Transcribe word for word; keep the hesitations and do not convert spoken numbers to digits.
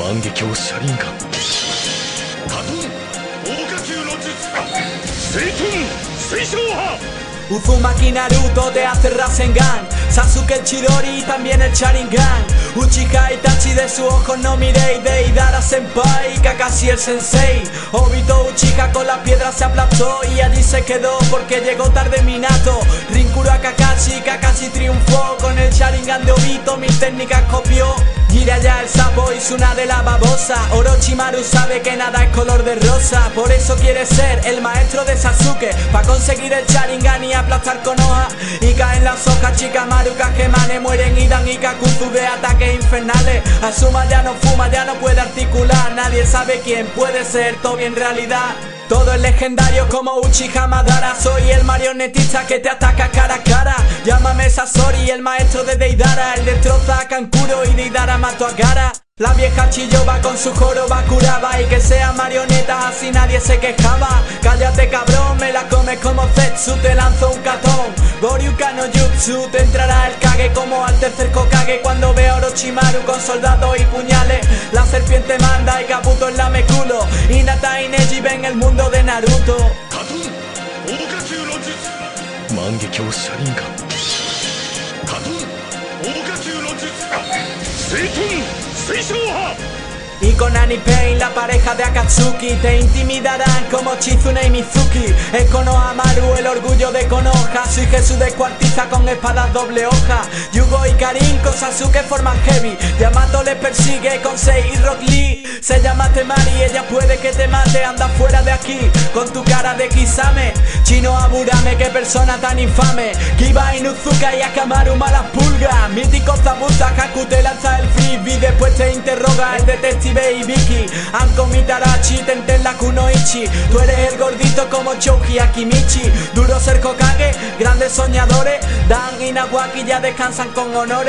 万華鏡車輪眼カトン大火球の術水遁水晶波。 Uzumaki Naruto te hace Rasengan, Sasuke el Chidori y también el Sharingan. Uchiha Itachi de sus ojos no miréis, Deidara Senpai, Kakashi el Sensei. Obito Uchiha con las piedras se aplastó y allí se quedó porque llegó tarde Minato. Rinkuro a Kakashi, Kakashi triunfó con el Sharingan de Obito, mil técnicas copió. Jiraiya el sapo y Tsunade la babosa. Orochimaru sabe que nada es color de rosa, por eso quiere ser el maestro de Sasuke, pa' conseguir el Sharingan y aplastar con hoja. Y caen las hojas, Shikamaru, Kageyamane mueren Hidan y Kakuzu de ataques infernales. Asuma ya no fuma, ya no puede articular, nadie sabe quién puede ser Tobi en realidad. Todo es legendario como Uchiha Madara. Soy el marionetista que te ataca cara a cara. Llámame Sasori, el maestro de Deidara. Él destroza a Kankuro y Deidara mató a Gaara. La vieja Chiyoba con su joroba curaba, y que sea marioneta así nadie se quejaba. Cállate cabrón, me la comes como Zetsu, te lanzo un katón. Goryuka no Jutsu, te entrará el Kage como al tercer Hokage cuando vea a Orochimaru con soldados y puñales. La serpiente manda y Kabuto es lame culo. Hinata y Neji ven el mundo de Naruto. カトン大火球の術万華鏡車輪眼カトン大火球の術水遁水晶波。 Y con Annie Pain, la pareja de Akatsuki, te intimidarán como Chizune y Mizuki. Es Konohamaru, el orgullo de Konoha. Soy Jesús descuartiza con espadas doble hoja. Yugo y Karin con Sasuke forman heavy. Yamato le persigue con Sei y Rock Lee. Se llama Temari, ella puede que te mate. Anda fuera de aquí con tu cara de Kisame. Chino Aburame, qué persona tan infame. Kiba Inuzuka y Akamaru malas pulgas. Mítico Zabuza, Haku te lanza el frisbee. Después te interroga el detective y Vicky. Anko Mitarachi, Tenten la Kunoichi. Tú eres el gordito como Chouji Akimichi. Duro ser Hokage, grandes soñadores. Dan y Nawaki ya descansan con honores.